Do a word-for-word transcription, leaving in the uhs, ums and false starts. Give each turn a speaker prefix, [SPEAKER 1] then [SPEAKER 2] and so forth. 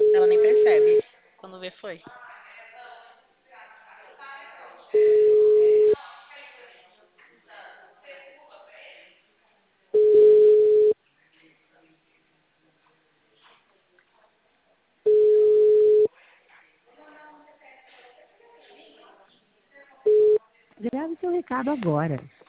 [SPEAKER 1] Ela nem percebe. Quando vê, foi.
[SPEAKER 2] Grave seu recado agora.